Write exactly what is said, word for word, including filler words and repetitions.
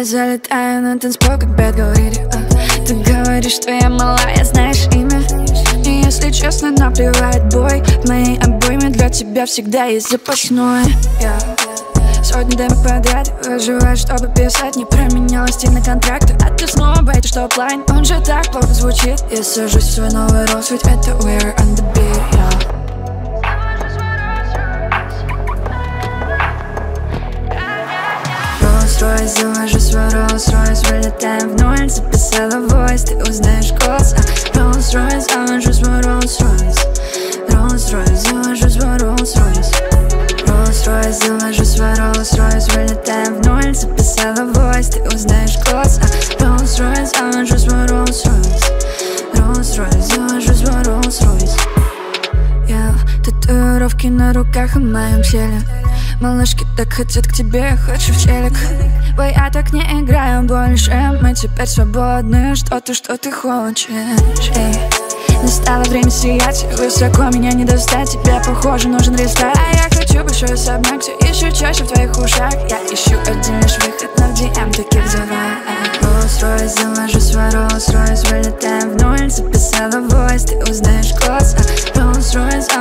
Rolls-Royce, залетаю на танцпол, как Бэд говорит. Ты говоришь, что я малая, знаешь имя. И если честно, наплевать, бой. В моей обойме для тебя всегда есть запасной. yeah. Сотни демо подряд выживаю, чтобы писать. Не променялась стиль на контракты, а ты снова бейтишь топ-лайн. Он же так плохо звучит. Я сажусь в свой новый рост, ведь это we're on the beat, yeah. Rolls-Royce, завожу свой Rolls-Royce, вылетаем в ноль, записала voice, ты узнаешь голос. Rolls-Royce, завожу свой Rolls-Royce, Rolls-Royce, завожу свой Rolls-Royce, Rolls-Royce, завожу свой Rolls-Royce, вылетаем в ноль, записала voice, ты узнаешь голос. Rolls-Royce, завожу свой Rolls-Royce, Rolls-Royce, завожу свой Rolls-Royce. Yeah, татуировки на руках и моем теле. Малышки так хотят к тебе, хочу в телек. Бой, я так не играю больше. Мы теперь свободны, что ты, что ты хочешь. Эй, настало время сиять. Высоко меня не достать. Тебе, похоже, нужен рестарт. А я хочу большой особняк, все еще чаще в твоих ушах. Я ищу один лишь выход, но в ди эм таких завал. Rolls-Royce, завожу свой Rolls-Royce, вылетаем в ноль, записала voice, ты узнаешь голос. Rolls-Royce,